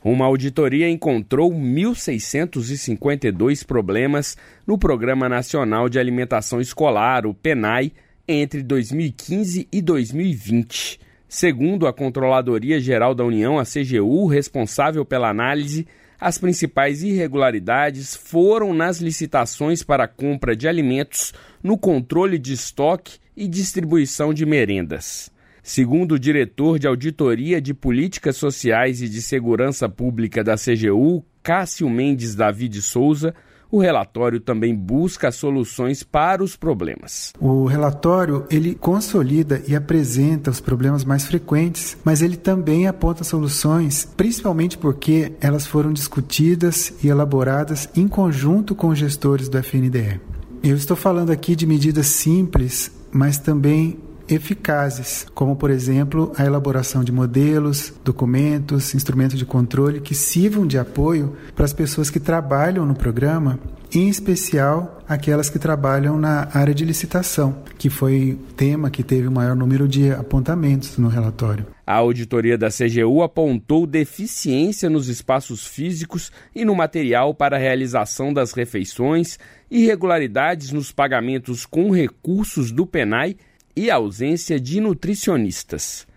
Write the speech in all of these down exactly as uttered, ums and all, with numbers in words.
Uma auditoria encontrou mil seiscentos e cinquenta e dois problemas no Programa Nacional de Alimentação Escolar, o PENAE, entre dois mil e quinze e dois mil e vinte. Segundo a Controladoria Geral da União, a C G U, responsável pela análise, as principais irregularidades foram nas licitações para a compra de alimentos, no controle de estoque e distribuição de merendas. Segundo o diretor de Auditoria de Políticas Sociais e de Segurança Pública da C G U, Cássio Mendes Davi de Souza, o relatório também busca soluções para os problemas. O relatório, ele consolida e apresenta os problemas mais frequentes, mas ele também aponta soluções, principalmente porque elas foram discutidas e elaboradas em conjunto com os gestores do F N D E. Eu estou falando aqui de medidas simples, mas também eficazes, como, por exemplo, a elaboração de modelos, documentos, instrumentos de controle que sirvam de apoio para as pessoas que trabalham no programa, em especial aquelas que trabalham na área de licitação, que foi o tema que teve o maior número de apontamentos no relatório. A auditoria da C G U apontou deficiência nos espaços físicos e no material para a realização das refeições, irregularidades nos pagamentos com recursos do PENAE e ausência de nutricionistas.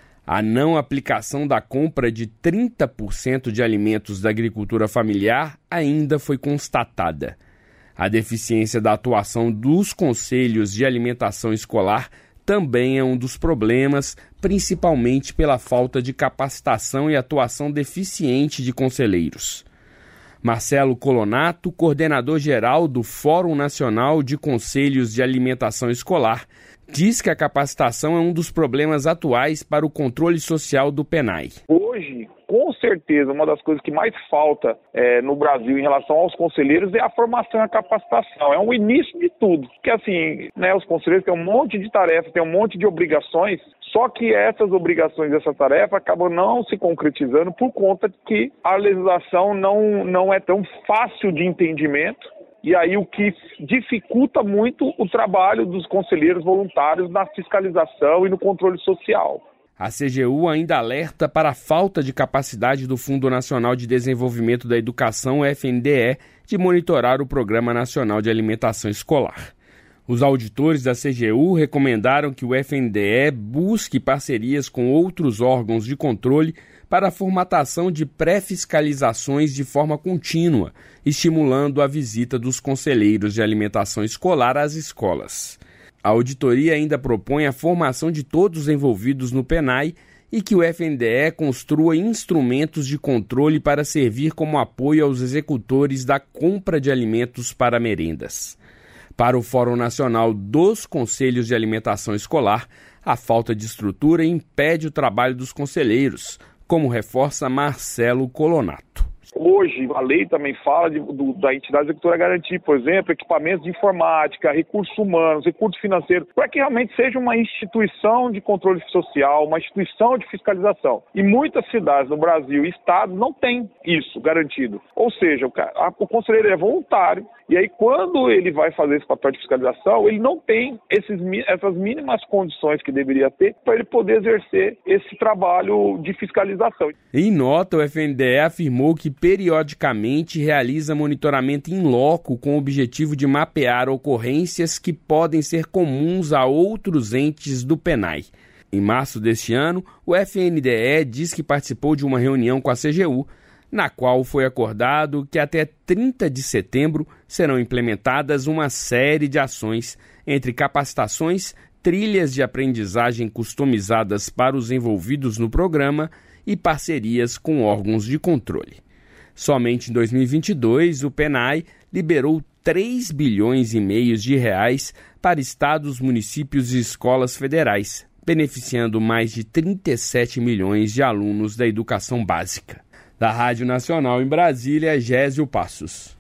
A não aplicação da compra de trinta por cento de alimentos da agricultura familiar ainda foi constatada. A deficiência da atuação dos conselhos de alimentação escolar também é um dos problemas, principalmente pela falta de capacitação e atuação deficiente de conselheiros. Marcelo Colonato, coordenador-geral do Fórum Nacional de Conselhos de Alimentação Escolar, diz que a capacitação é um dos problemas atuais para o controle social do PENAE. Hoje, com certeza, uma das coisas que mais falta é, no Brasil em relação aos conselheiros é a formação e a capacitação. É um início de tudo. Porque assim, né, os conselheiros têm um monte de tarefas, têm um monte de obrigações, só que essas obrigações, essa tarefa, acabam não se concretizando por conta de que a legislação não, não é tão fácil de entendimento. E aí o que dificulta muito o trabalho dos conselheiros voluntários na fiscalização e no controle social. A C G U ainda alerta para a falta de capacidade do Fundo Nacional de Desenvolvimento da Educação, F N D E, de monitorar o Programa Nacional de Alimentação Escolar. Os auditores da C G U recomendaram que o F N D E busque parcerias com outros órgãos de controle para a formatação de pré-fiscalizações de forma contínua, estimulando a visita dos conselheiros de alimentação escolar às escolas. A auditoria ainda propõe a formação de todos os envolvidos no PENAE e que o F N D E construa instrumentos de controle para servir como apoio aos executores da compra de alimentos para merendas. Para o Fórum Nacional dos Conselhos de Alimentação Escolar, a falta de estrutura impede o trabalho dos conselheiros, como reforça Marcelo Colonato. Hoje, a lei também fala de, do, da entidade executora garantir, por exemplo, equipamentos de informática, recursos humanos, recursos financeiros, para que realmente seja uma instituição de controle social, uma instituição de fiscalização. E muitas cidades no Brasil e estados não têm isso garantido. Ou seja, o, cara, a, o conselheiro é voluntário, e aí quando ele vai fazer esse papel de fiscalização, ele não tem esses, essas mínimas condições que deveria ter para ele poder exercer esse trabalho de fiscalização. Em nota, o F N D E afirmou que periodicamente realiza monitoramento in loco com o objetivo de mapear ocorrências que podem ser comuns a outros entes do PENAE. Em março deste ano, o F N D E diz que participou de uma reunião com a C G U, na qual foi acordado que até trinta de setembro serão implementadas uma série de ações, entre capacitações, trilhas de aprendizagem customizadas para os envolvidos no programa e parcerias com órgãos de controle. Somente em dois mil e vinte e dois, o PENAE liberou três bilhões e meio de reais para estados, municípios e escolas federais, beneficiando mais de trinta e sete milhões de alunos da educação básica. Da Rádio Nacional em Brasília, Gésio Passos.